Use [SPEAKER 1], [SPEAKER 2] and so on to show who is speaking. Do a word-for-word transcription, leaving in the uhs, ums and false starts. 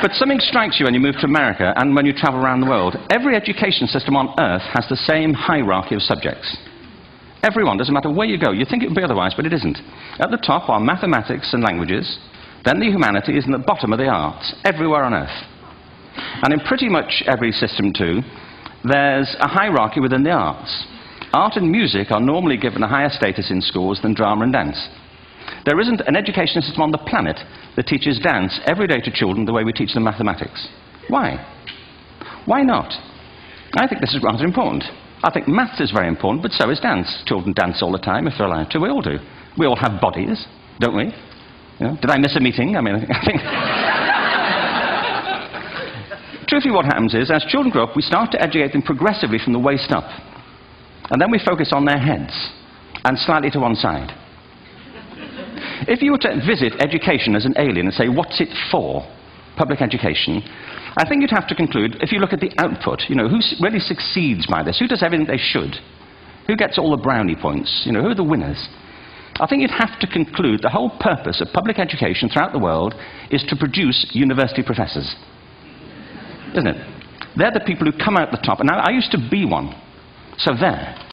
[SPEAKER 1] But something strikes you when you move to America and when you travel around the world. Every education system on earth has the same hierarchy of subjects. Everyone, doesn't matter where you go. You think it would be otherwise, but it isn't. At the top are mathematics and languages, then the humanities, and at the bottom are the arts, everywhere on earth. And in pretty much every system, too, there's a hierarchy within the arts. Art and music are normally given a higher status in schools than drama and dance. There isn't an education system on the planet that teaches dance every day to children the way we teach them mathematics. Why? Why not? I think this is rather important. I think maths is very important, but so is dance. Children dance all the time if they're allowed to. We all do. We all have bodies, don't we? You know, did I miss a meeting? I mean, I think... Truthfully, what happens is, as children grow up, we start to educate them progressively from the waist up. And then we focus on their heads, and slightly to one side. If you were to visit education as an alien and say, what's it for, public education, I think you'd have to conclude, if you look at the output, you know, who really succeeds by this? Who does everything they should? Who gets all the brownie points? You know, who are the winners? I think you'd have to conclude the whole purpose of public education throughout the world is to produce university professors. Isn't it? They're the people who come out the top. And I, I used to be one. So there.